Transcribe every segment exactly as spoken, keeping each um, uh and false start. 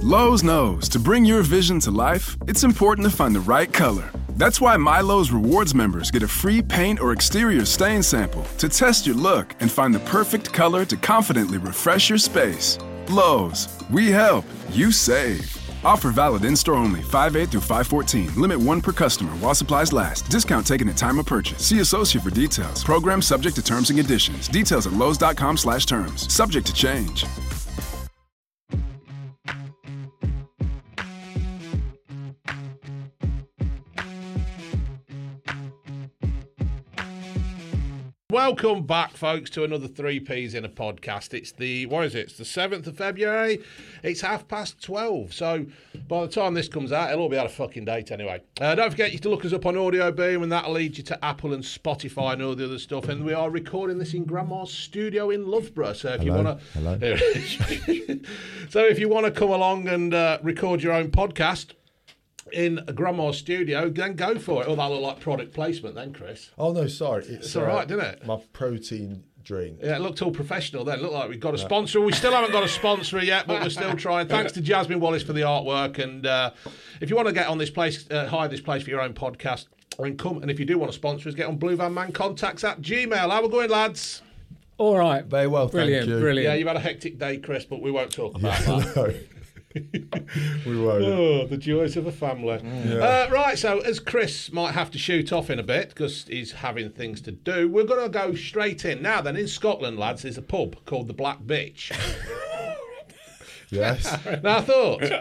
Lowe's knows to bring your vision to life, it's important to find the right color. That's why MyLowe's Rewards members get a free paint or exterior stain sample to test your look and find the perfect color to confidently refresh your space. Lowe's, we help, you save. Offer valid in-store only, five eight through five fourteen. Limit one per customer while supplies last. Discount taken at time of purchase. See associate for details. Program subject to terms and conditions. Details at lowes.com slash terms. Subject to change. Welcome back, folks, to another Three Ps in a podcast. It's the, what is it? It's the seventh of February. It's half past twelve. So by the time this comes out, it'll all be out of fucking date anyway. Uh, don't forget you to look us up on Audio Boom, and that'll lead you to Apple and Spotify and all the other stuff. And we are recording this in Grandma's studio in Loughborough. So if Hello. you want Hello. to, so if you want to come along and uh, record your own podcast in Grandma's studio, then go for it. Oh, that looked like product placement then, Chris. Oh, no, sorry. It's all right, didn't it? My protein drink. Yeah, it looked all professional then. It looked like we've got a sponsor. We still haven't got a sponsor yet, but we're still trying. Thanks to Jasmine Wallace for the artwork. And uh, if you want to get on this place, uh, hire this place for your own podcast, and come. And if you do want to sponsor us, get on Blue Van Man Contacts at Gmail. How we going, lads? All right. Very well, brilliant, thank you. Brilliant. Yeah, you've had a hectic day, Chris, but we won't talk about Yeah, that. no. We won't. Oh, the joys of a family. Yeah. Uh, right, so as Chris might have to shoot off in a bit because he's having things to do, we're going to go straight in. Now then, in Scotland, lads, there's a pub called the Black Bitch. Yes. Now I thought, uh,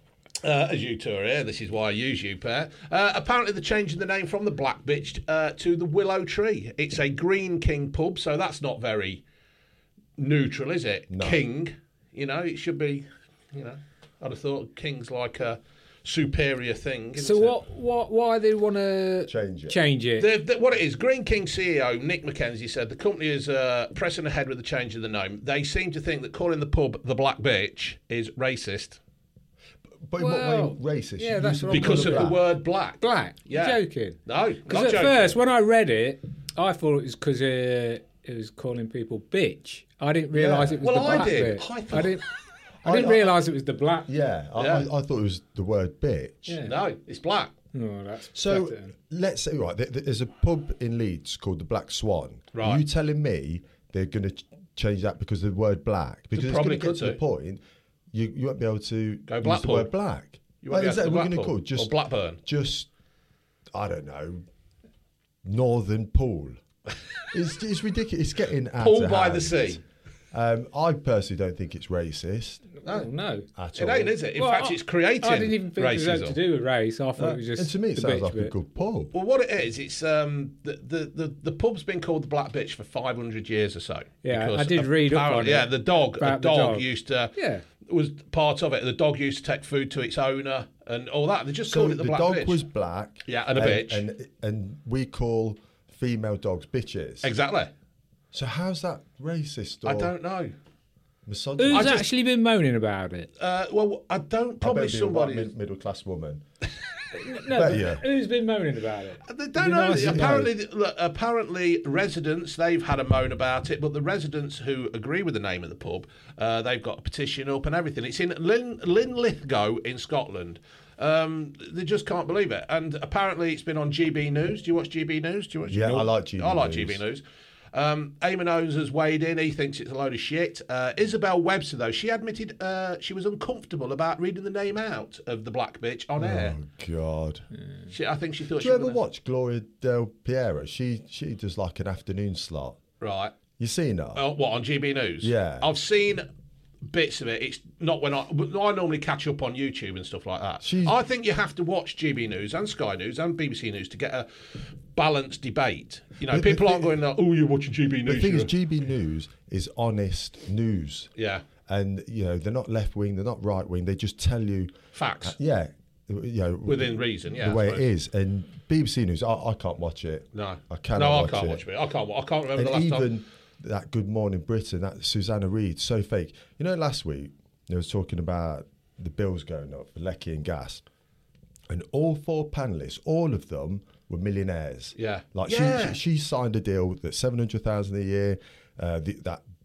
as you two are here, this is why I use you pair. Uh, apparently they're changing the name from the Black Bitch uh, to the Willow Tree. It's a Green King pub, so that's not very neutral, is it? No. King, you know, it should be, you know, I'd have thought King's like a superior thing. Isn't So it? what? What? Why they want to Change it. Change it. The, the, what it is, Green King C E O Nick McKenzie said the company is uh, pressing ahead with the change of the name. They seem to think that calling the pub the Black Bitch is racist But in Well, what way racist? yeah, You that's used to what I'm call because it of the black. word black. Black. Yeah. You're joking. No, Because not at joking. first, when I read it, I thought it was because uh, it was calling people bitch. I didn't realise Yeah. it was Well, the I black did. bit. I thought- didn't. I I- didn't I- realise it was the black. Yeah, I, Yeah. I, I thought it was the word bitch. Yeah. No, it's black. Oh, that's So better. let's say, right, there, there's a pub in Leeds called the Black Swan. Right. Are you telling me they're going to ch- change that because of the word black? Because it's going probably to get could to the do. point you, you won't be able to Go use the Blackpool. word black. You won't be is able that to what we're going to Blackpool call just or Blackburn. Just I don't know, Northern Pool. It's, it's ridiculous. It's getting out Pool of by hand. the sea. Um, I personally don't think it's racist Oh, no. at It all. ain't, is it? In Well, fact, I- it's creating I didn't even think it was racism. anything to do with race. I thought Uh, it was just. and to me, it the sounds bitch like a bit. good pub. Well, what it is, it's um, the, the, the, the pub's been called the Black Bitch for five hundred years or so. Yeah, Because I did read up on apparently- it. Yeah, the dog, a About the dog, dog. used to, Yeah. was part of it. The dog used to take food to its owner and all that. They just So called it the, the Black dog Bitch. was black. Yeah, and a bitch. And, and we call female dogs bitches. Exactly. So how's that racist or I don't know. misogynist? Who's I just- actually been moaning about it? Uh, well, I don't. I Probably bet be a somebody. white mid- middle-class woman. No, Bet but you. who's been moaning about it? They It'd don't be know. nice to know. apparently, look, apparently, residents they've had a moan about it, but the residents who agree with the name of the pub, uh, they've got a petition up and everything. It's in Lin- Linlithgow in Scotland. Um, they just can't believe it. And apparently, it's been on G B News. Do you watch G B News? Do you watch? Yeah, no, I like G B I like News. G B News. Um, Eamon Owens has weighed in. He thinks it's a load of shit. Uh, Isabel Webster, though, she admitted uh, she was uncomfortable about reading the name out of the Black Bitch on air. Oh God! She, I think she thought Do she you was ever gonna- watch Gloria Del Piero? She she does like an afternoon slot. Right. You seen her? Oh, what, on G B News? Yeah. I've seen bits of it. It's not when I... I normally catch up on YouTube and stuff like that. She's- I think you have to watch G B News and Sky News and B B C News to get a balanced debate. You know, The- the people aren't thing- going, like, oh, you're watching G B News. The thing is, you're-" G B News is honest news. Yeah. And you know they're not left wing, they're not right wing. They just tell you, Facts. yeah, you know, Within reason, yeah. the I way it suppose. is. And B B C News, I, I can't watch it. No. I cannot No, I watch can't it. watch it. I can't, I can't remember And the last even time. that Good Morning Britain, that Susanna Reid, so fake. You know, last week they was talking about the bills going up for Lecky and gas, and all four panelists, all of them were millionaires. Yeah. like Yeah. She, she she signed a deal that's seven hundred thousand a year. Uh, the, that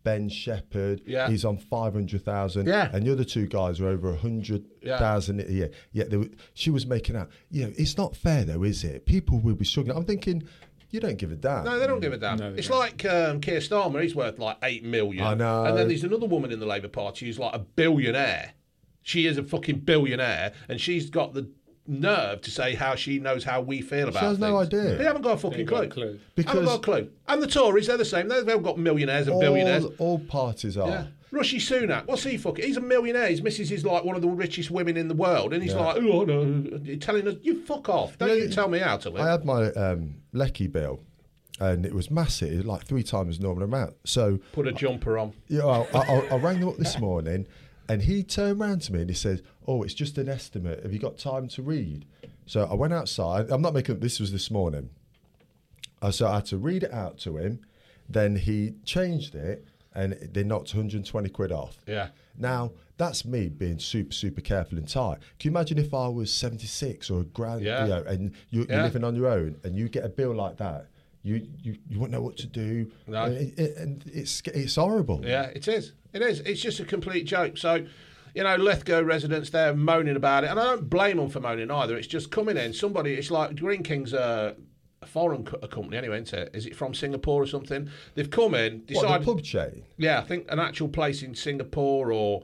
Ben Shepherd, Yeah. he's on five hundred thousand. Yeah. And the other two guys are over one hundred thousand a year. Yet they were, she was making out, you know, it's not fair though, is it? People will be struggling. I'm thinking, you don't give a damn. No, they don't give a damn. No, they it's don't. like um, Keir Starmer. He's worth like eight million. I know. And then there's another woman in the Labour Party who's like a billionaire. She is a fucking billionaire, and she's got the nerve to say how she knows how we feel about has things. no idea. They haven't got a fucking Ain't got clue. a clue. Because- haven't got a clue. And the Tories, they're the same. They've all got millionaires and all, billionaires. all parties are. Yeah. Rishi Sunak, what's he fucking? He's a millionaire. His missus is like one of the richest women in the world, and he's Yeah. like, oh no, you're telling us, you fuck off. Don't You know, you tell me how to live. I had my um, Lecky bill, and it was massive, it was like three times the normal amount. So Put a jumper on. you know, I, I, I rang them up this morning, and he turned around to me and he said, "Oh, it's just an estimate. Have you got time to read?" So I went outside. I'm not making. This was this morning. Uh, so I had to read it out to him. Then he changed it, and they knocked one hundred twenty quid off. Yeah. Now that's me being super, super careful and tight. Can you imagine if I was seventy-six or a grand, Yeah. you know, and you, Yeah. you're living on your own, and you get a bill like that? You you, you wouldn't know what to do. No. And, it, it- and it's it's horrible. Yeah, it is. It is. It's just a complete joke. So, you know, Lithgow residents, they're moaning about it. And I don't blame them for moaning either. It's just coming in. Somebody, it's like Green King's a, a foreign co- a company anyway, isn't it? Is it from Singapore or something? They've come in, What, decided. the pub chain? Yeah, I think an actual place in Singapore or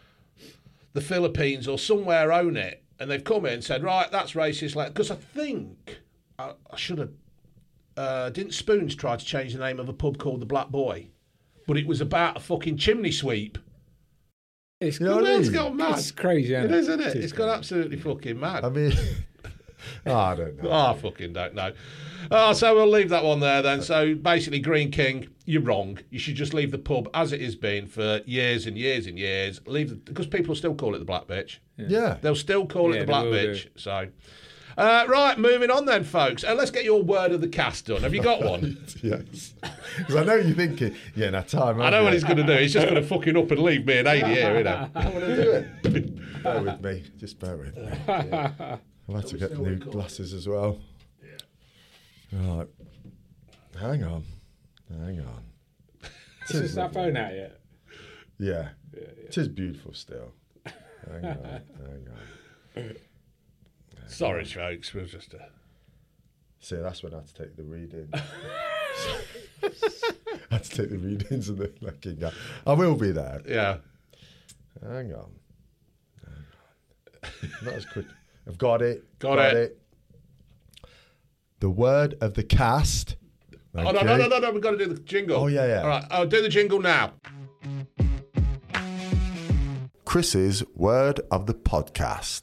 the Philippines or somewhere own it. And they've come in and said, right, that's racist. Because I think I, I should have. Uh, didn't Spoons try to change the name of a pub called the Black Boy? But it was about a fucking chimney sweep. It's, You know The what I world's mean? gone mad. it's crazy, It isn't is, isn't it? It is It's gone crazy. absolutely fucking mad. I mean, oh, I don't know. Oh, I fucking don't know. Oh, so we'll leave that one there then. So basically, Green King, you're wrong. You should just leave the pub as it has been for years and years and years. Leave the, because people still call it the Black Bitch. Yeah. They'll still call Yeah, it the they Black will Bitch. do. So, uh, right, moving on then, folks. Uh, let's get your word of the cast done. Have you got one? Yes. Because I know you're thinking, yeah, now time. I know what he's going to do. He's just going to fucking up and leave me and Adi here, you know. I want to do it. Bear with me. Just bear with me. I've had to get new glasses as well. Right. Hang on. Hang on. Is this that phone out yet? Yeah. It is beautiful still. Hang on. Hang on. Sorry, folks. We're just... Uh... See, that's when I had to take the reading. I had to take the readings and the looking at. I will be there. Yeah. Hang on. Hang on. Not as quick. I've got it. Got it. The word of the cast. Oh, no, Okay. no, no, no, no. We've got to do the jingle. Oh, yeah, yeah. All right. I'll do the jingle now. Chris's word of the podcast.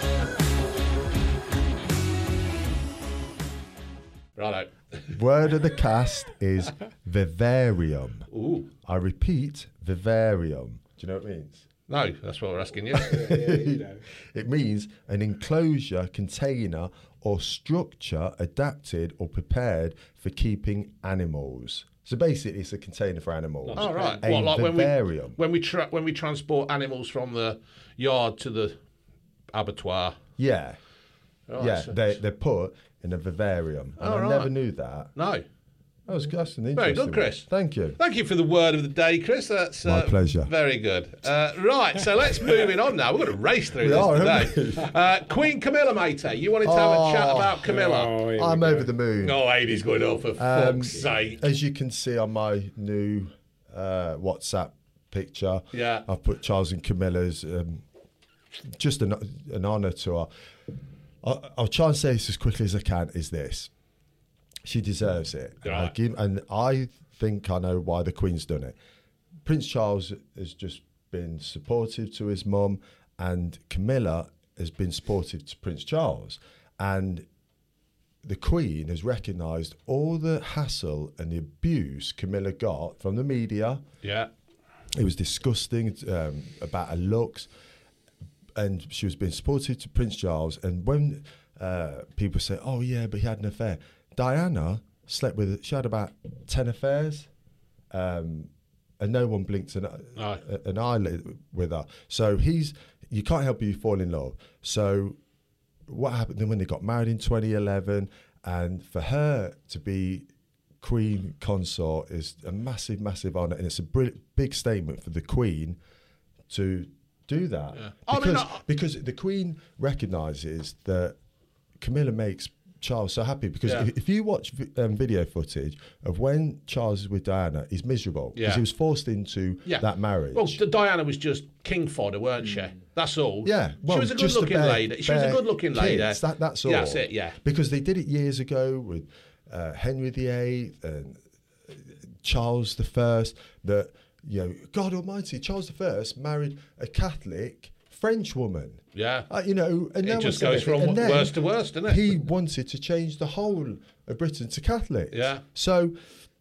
Righto. Word of the cast is vivarium. Ooh. I repeat, vivarium. Do you know what it means? No, that's what we're asking you. Yeah, you know. It means an enclosure, container, or structure adapted or prepared for keeping animals. So basically, it's a container for animals. Oh, right. A What, like when we, vivarium. when, we tra- when we transport animals from the yard to the abattoir. Yeah. Right, yeah, so- they, they're put in a vivarium. And Oh, I right. never knew that. No. That was that's an Very interesting good, one. Chris. Thank you. Thank you for the word of the day, Chris. That's My uh, pleasure. Very good. Uh, right, so let's move it on now. We're going to race through We this are, today. aren't Uh, Queen Camilla, matey. You wanted to have a chat Oh. about Camilla. Oh, here we I'm go. over the moon. Oh, Aidy's going off for Um, fuck's sake. As you can see on my new uh, WhatsApp picture, Yeah. I've put Charles and Camilla's. Um, just an, an honour to her. I'll, I'll try and say this as quickly as I can. Is this? She deserves it, and I, Right. give, and I think I know why the Queen's done it. Prince Charles has just been supportive to his mum, and Camilla has been supportive to Prince Charles, and the Queen has recognised all the hassle and the abuse Camilla got from the media. Yeah. It was disgusting um, about her looks, and she was being supportive to Prince Charles. And when uh, people say, "Oh yeah, but he had an affair," Diana slept with. She had about ten affairs, um, and no one blinked an, No. an eyelid with her. So he's. You can't help but you fall in love. So what happened then when they got married in twenty eleven, and for her to be Queen consort is a massive, massive honour, and it's a br- big statement for the Queen to do that. Yeah. I Because, mean, I- because the Queen recognises that Camilla makes Charles so happy. Because Yeah. if, if you watch vi- um, video footage of when Charles is with Diana, he's miserable because Yeah. he was forced into Yeah. that marriage. Well, D- Diana was just king fodder, weren't she? That's all. Yeah, well, she was a just to good-looking bear- lady. She was a bear good-looking lady. kids, That, that's all. Yeah, that's it. Yeah. Because they did it years ago with uh, Henry the Eighth and uh, Charles the First. That, you know, God Almighty, Charles the First married a Catholic French woman. Yeah. Uh, you know, and It no just one said goes from anything. And then worst to worst, doesn't it? He wanted to change the whole of Britain to Catholics. Yeah. So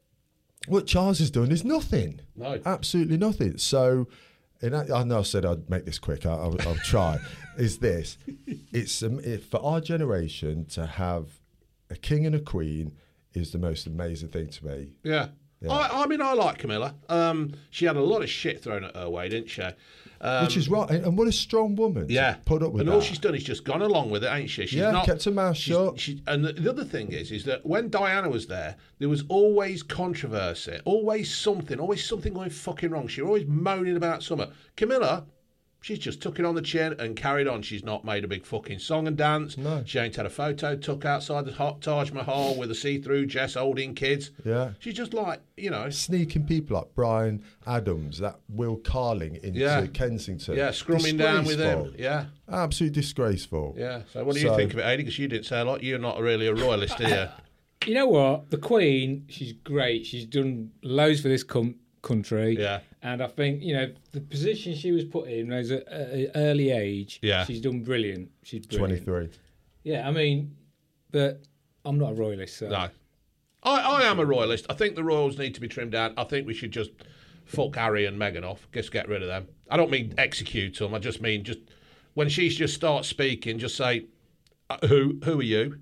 what Charles has done is nothing. No. Absolutely nothing. So, and I, I know I said I'd make this quick. I, I'll, I'll try. Is this? It's um, it, for our generation to have a king and a queen is the most amazing thing to me. Yeah. Yeah. I, I mean, I like Camilla. Um, she had a lot of shit thrown at her way, didn't she? Um, Which is right, and, and what a strong woman. to yeah. put up with and that. all she's done is just gone along with it, ain't she? She's Yeah, not, kept her mouth she's- shut. She, and the, the other thing is, is that when Diana was there, there was always controversy, always something, always something going fucking wrong. She was always moaning about something. Camilla, she's just took it on the chin and carried on. She's not made a big fucking song and dance. No. She ain't had a photo took outside the hot Taj Mahal with a see-through Jess holding kids. Yeah. She's just like, you know, Sneaking people like Brian Adams, that Will Carling into Yeah. Kensington. yeah, scrumming down with him. Disgraceful. Yeah. Absolutely disgraceful. Yeah. So what do you So- think of it, Aidy? Because you didn't say a lot. You're not really a royalist, are you? You know what? The Queen, she's great. She's done loads for this com- country. Yeah. And I think, you know, the position she was put in as an early age, Yeah. she's done brilliant. She's brilliant. twenty-three. Yeah, I mean, but I'm not a royalist, so. No. I, I am a royalist. I think the royals need to be trimmed down. I think we should just fuck Harry and Meghan off. Just get rid of them. I don't mean execute them. I just mean just when she just starts speaking, just say, uh, who who are you?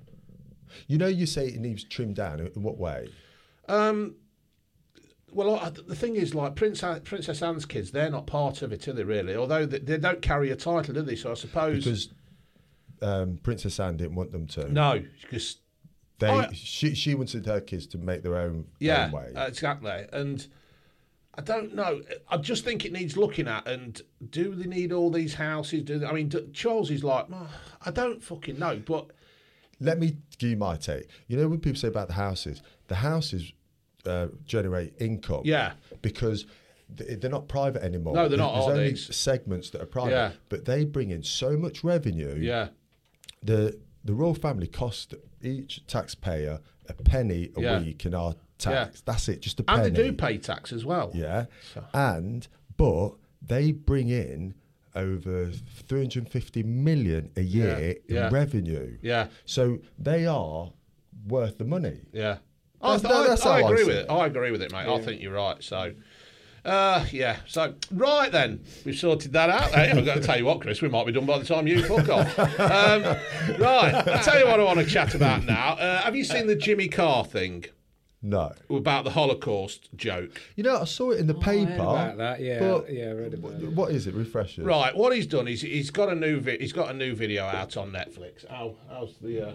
You know, you say it needs trimmed down. In what way? Um, well, I, the thing is, like Prince Princess Anne's kids, they're not part of it, are they? Really? Although they, they don't carry a title, do they? So I suppose Because um, Princess Anne didn't want them to. no, because They, I- she, she wanted her kids to make their own, yeah, own way. uh, exactly. And I don't know. I just think it needs looking at. And do they need all these houses? Do they, I mean, do, Charles is like, oh, I don't fucking know, but Let me give you my take. You know, when people say about the houses, the houses uh, generate income. Yeah. Because th- they're not private anymore. No, they're not, There's are only these? segments that are private. Yeah. But they bring in so much revenue. yeah, The the royal family cost each taxpayer a penny a Yeah. week in our tax. Yeah. That's it, just a penny. and they do pay tax as well. Yeah. So- And but they bring in over three hundred fifty million a year Yeah, yeah. in revenue. Yeah. So they are worth the money. Yeah. I, That's- I, that's I how I agree see with it. it. I agree with it, mate. I think you're right. So, uh, yeah. So, right then, we've sorted that out. Hey, I've got to tell you what, Chris, we might be done by the time you fuck off. Um, right. I'll tell you what I want to chat about now. Uh, have you seen the Jimmy Carr thing No. about the Holocaust joke? You know, I saw it in the I heard paper. about that, yeah. but yeah, I read about it. What is it? Refresh it. Right. What he's done is he's got a new vi- he's got a new video out on Netflix. How how's the? Uh,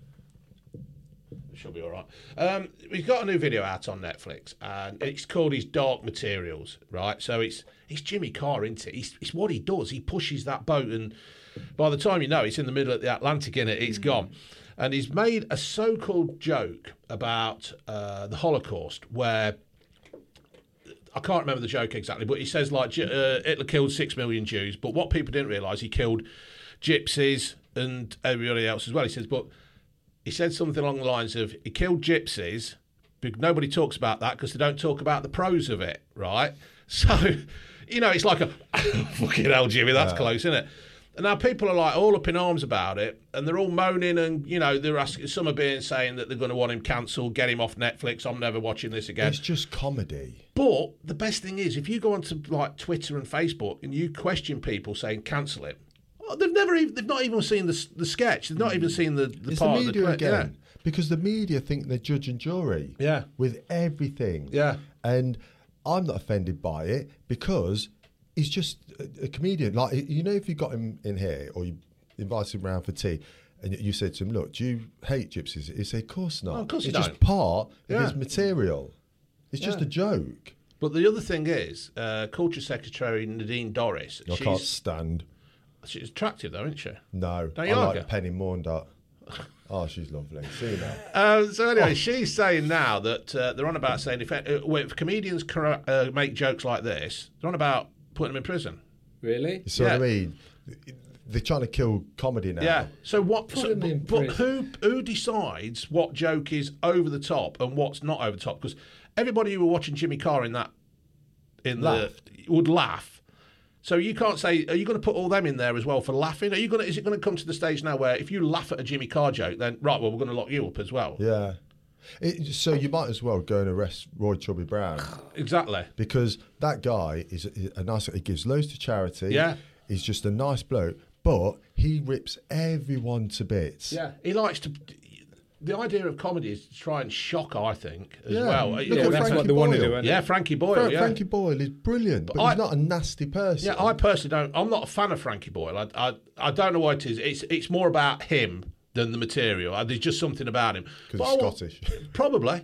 She'll be all right. Um, he's got a new video out on Netflix, and it's called his Dark Materials. Right, so it's it's Jimmy Carr, isn't it? It's, it's what he does. He pushes that boat, and by the time you know, it's in the middle of the Atlantic, innit? It's gone. And he's made a so-called joke about uh, the Holocaust, where I can't remember the joke exactly, but he says like uh, Hitler killed six million Jews, but what people didn't realise, he killed gypsies and everybody else as well. He says, but he said something along the lines of he killed gypsies, but nobody talks about that because they don't talk about the pros of it, right? So, you know, it's like a fucking hell, Jimmy, that's Yeah. close, isn't it? And now people are like all up in arms about it, and they're all moaning, and you know they're asking. Some are being saying that they're going to want him cancelled, get him off Netflix. I'm never watching this again. It's just comedy. But the best thing is, if you go onto like Twitter and Facebook and you question people saying cancel it, well, they've never, even, they've not even seen the the sketch. They've not even seen the the It's part the media of the clip. again. Because the media think they're judge and jury. Yeah. With everything. Yeah. And I'm not offended by it because he's just a, a comedian. Like, you know, if you got him in here or you invite him round for tea and you said to him, "Look, do you hate gypsies?" He said, "Of course not. No, of course you it's don't. just part Yeah. of his material. It's just Yeah. a joke." But the other thing is, uh, Culture Secretary Nadine Dorries. I she's, can't stand. she's attractive, though, isn't she? No, Don't I you like like her? Penny Maunder. Oh, she's lovely. See you now. Uh, so anyway, Oh. she's saying now that uh, they're on about saying if, uh, if comedians cor- uh, make jokes like this, they're on about putting them in prison. Really? You see what I Yeah. mean? They're trying to kill comedy now. Yeah. So what? Put So, them in but but who prison. who decides what joke is over the top and what's not over the top? Because everybody who were watching Jimmy Carr in that in Laughed. the would laugh. So you can't say, are you going to put all them in there as well for laughing? Are you going to? Is it going to come to the stage now where if you laugh at a Jimmy Carr joke, then right, well, we're going to lock you up as well? Yeah. It, so you might as well go and arrest Roy Chubby Brown Exactly. because that guy is a, a nice. He gives loads to charity. Yeah. He's just a nice bloke, but he rips everyone to bits. Yeah, he likes to. The idea of comedy is to try and shock, I think, as Yeah. well. Look You Yeah, know, at that's Frankie what they want to Boyle. do, isn't yeah, it? Frankie Boyle. Fra- yeah. Frankie Boyle is brilliant, but, But I- he's not a nasty person. Yeah, I personally don't. I'm not a fan of Frankie Boyle. I, I, I don't know why it is. It's, it's more about him than the material. Uh, There's just something about him. because But he's I wa- Scottish. Probably,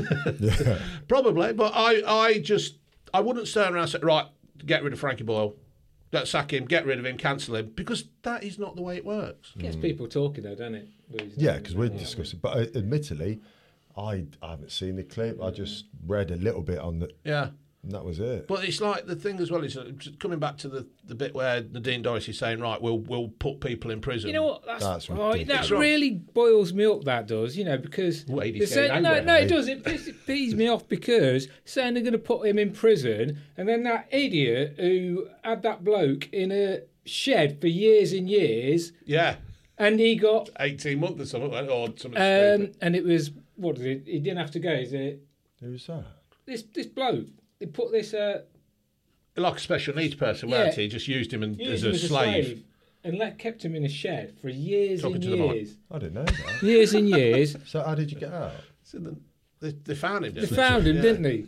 probably. But I, I just, I wouldn't turn around and say, right, get rid of Frankie Boyle, let's sack him, get rid of him, cancel him, because that is not the way it works. Gets people talking though, doesn't it? These Yeah, days? because we're discussing. But uh, admittedly, I, I haven't seen the clip. I just read a little bit on the, Yeah. and that was it. But it's like the thing as well is uh, just coming back to the, the bit where Nadine Dorries is saying, right, we'll we'll put people in prison. You know what? That's, That's right. ridiculous. That really boils me up. That does, you know, because Well, they're he's saying, getting no, angry, no, it eh? does. It piss- it pees me off because saying they're going to put him in prison, and then that idiot who had that bloke in a shed for years and years, Yeah, and he got, eighteen months or something, or something um, stupid. and it was what is it? He didn't have to go. Is it Who's that? this this bloke? They put this uh, Like a special needs person, Yeah. weren't he? Just used him in, used as, him a, as a slave. slave and let kept him in a shed for years Talking and to the mic. years, I didn't know that. years and years. So how did you get out? So the, they, they found him. They Didn't found him, Yeah. didn't they?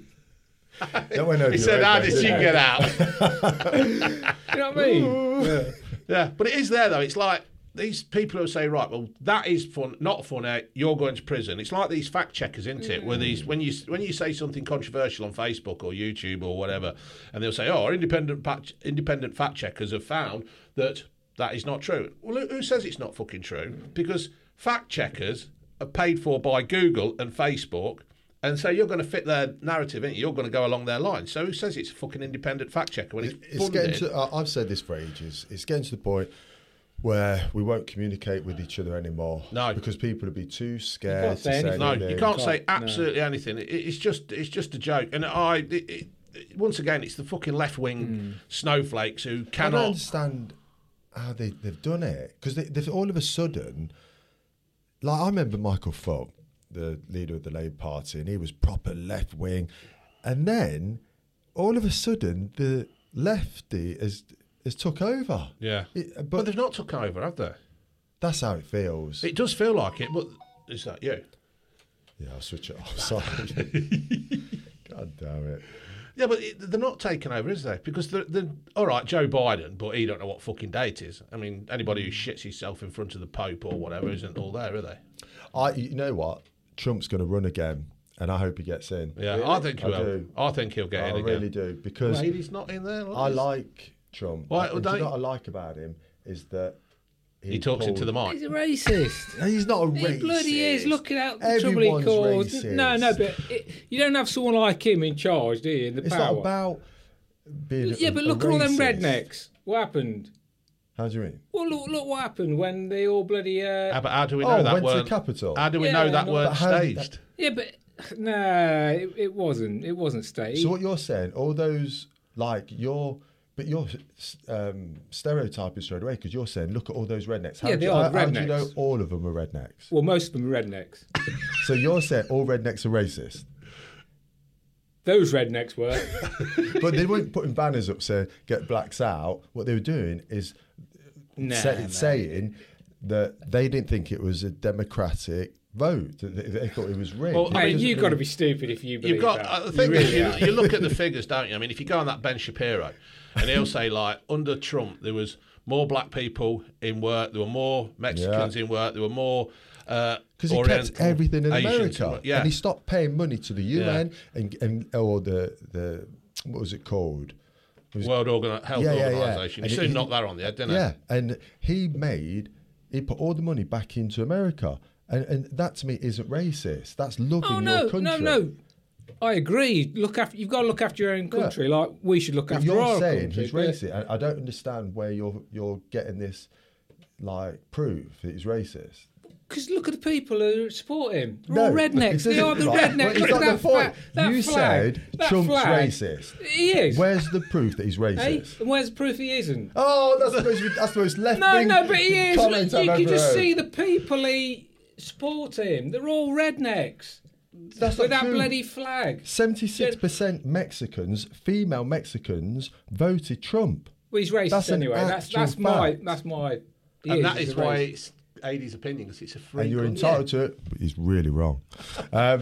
That went over He your said, head "How then, did you didn't get it?" out?" You know what I mean? Yeah, but it is there though. It's like these people who say, right, well, that is fun, not funny. You're going to prison. It's like these fact checkers, isn't it? Where these when you when you say something controversial on Facebook or YouTube or whatever, and they'll say, oh, our independent fact, independent fact checkers have found that that is not true. Well, who, who says it's not fucking true? Because fact checkers are paid for by Google and Facebook. And so you're going to fit their narrative, ain't you? You're going to go along their lines. So who says it's a fucking independent fact checker when it's, It's funded? getting to. I- I've said this for ages. It's getting to the point where we won't communicate with each other anymore. No. because people will be too scared can't to say say anything. No, anything. you can't say Can't, no. absolutely anything. It, it's just it's just a joke. And I, it, it, once again, it's the fucking left wing snowflakes who I don't cannot. understand how they, they've done it because they, they've all of a sudden, like I remember Michael Foot, the leader of the Labour Party, and he was proper left wing, and then all of a sudden the lefty has has took over. Yeah, It- but, but they've not took over, have they? that's how it feels. It does feel like it, but is that you? yeah, I'll switch it off. Sorry. God damn it. Yeah, but it, they're not taking over, is they? Because they're, they're all right, Joe Biden, but he don't know what fucking date is. I mean, anybody who shits himself in front of the Pope or whatever isn't all there, are they? I, you know what? Trump's going to run again, and I hope he gets in. Yeah, I think he I will. do. I think he'll get I in again. really do because Lady's not in there. I like Trump. Why- And do don't- you know what I like about him is that He talks into the pulled- mic. He's a racist. He's not a He racist. bloody is. Look at how the trouble he Everyone's caused. racist. No, no, but it, you don't have someone like him in charge, do you? In the It's power. not about being. yeah, a, but a look at all them racist. rednecks. What happened? How do you mean? Well, look, look what happened when they all bloody. Uh, Ah, but how do we know Oh, that went to the weren't? Capitol. How do we Yeah, know that no, weren't but how did staged? yeah, but no, it, it wasn't. It wasn't staged. So what you're saying, all those like you're, but you're um, stereotyping straight away because you're saying, look at all those rednecks. How Yeah, do they you, are how, how do you know rednecks. all of them are rednecks? well, most of them are rednecks. So you're saying all rednecks are racist, Those rednecks were. but they weren't putting banners up saying "Get blacks out." What they were doing is Nah, say- no. saying that they didn't think it was a democratic vote. They, they thought it was rigged. Well, It I Mate, doesn't you've got to mean- be stupid if you believe You've got that. uh, the You thing really is, you, are. you look at the figures, don't you? I mean, if you go on that Ben Shapiro, and he'll say like, under Trump there was more black people in work, there were more Mexicans Yeah. in work, there were more. Because Because he kept everything in America, yeah. and he stopped paying money to the U N and, and or the the what was it called? It was, World Organ- Health Yeah, yeah, yeah. Organisation. And He it- soon he- knocked that on the head, didn't yeah, and he made he put all the money back into America, and and that to me isn't racist. That's loving Oh your no, country. no, no. I agree. Look after you've got to look after your own country. Like we should look But after you're our saying country. he's but- racist. I, I don't understand where you're you're getting this like proof that he's racist. Because look at the people who support him. They're No, all rednecks. it They are doesn't- the right, rednecks. but it's Look not at the that, point. flag, that You flag. said that Trump's flag. racist. He is. Where's the proof that he's Hey, racist? and where's the proof he isn't? Oh, that's the most that's the most left No, wing no, but he is. comment You I've can ever just heard. see the people he support him. They're all rednecks. That's With not that true. bloody flag. seventy-six percent Mexicans, female Mexicans, voted Trump. Well, he's racist That's an anyway. That's actual that's my fact. that's my. he And that he's is a why racist. it's Aidy's opinion, because it's a free And you're country. entitled to it, but he's really wrong. Um,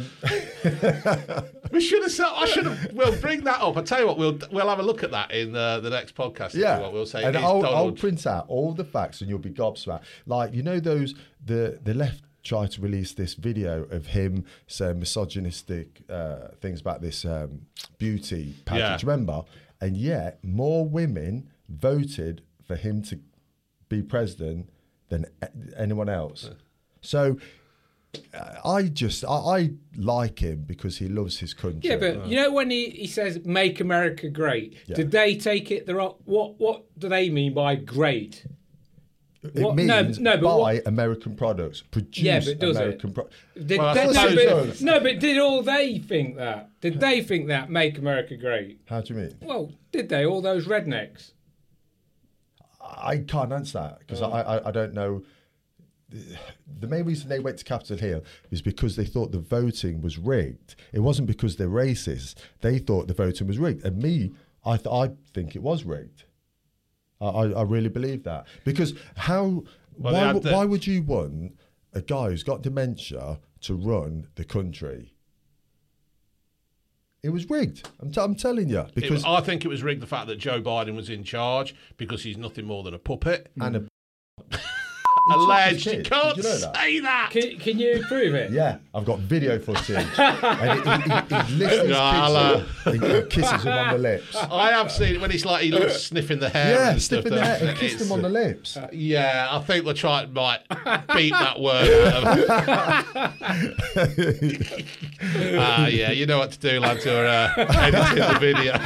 We should have said. I should have. We'll bring that up. I tell you what. We'll we'll have a look at that in uh, the next podcast. if you yeah, want. We'll say and it's I'll, I'll Donald. print out all the facts, and you'll be gobsmacked. Like you know those the the left tried to release this video of him saying misogynistic uh, things about this um, beauty package. Yeah. Remember, and yet more women voted for him to be president than a- anyone else. So. uh, I just I, I like him because he loves his country. Yeah, but you know when he, he says "Make America Great," Yeah. did they take it the wrong? What what do they mean by great? it what- no, means no, but buy what- American products, produce Yeah, but does it? American products. Did Well, I they, no, suppose it but, does. no, but did all they think that? Did they think that "Make America Great"? How do you mean? Well, did they? All those rednecks. I can't answer that because I, I I don't know. The main reason they went to Capitol Hill is because they thought the voting was rigged. It wasn't because they're racist. They thought the voting was rigged, and me, I th- I think it was rigged. I, I, I really believe that because how Well, they why had w- the- why would you want a guy who's got dementia to run the country? It was rigged. I'm, t- I'm telling you It because was- I think it was rigged. The fact that Joe Biden was in charge because he's nothing more than a puppet. and a, Alleged. You Did can't you know that? say that. Can, can you prove it? Yeah, I've got video footage. and he, he, he lifts his No, I'll, picture and kisses him on the lips. I have seen it when he's like he looks sniffing the hair. Yeah, and stuff, sniffing the hair doesn't and it? kissed It's- him on the lips. Yeah, I think we'll try and might beat that word out of Ah, yeah, you know what to do, lads, who are uh, editing the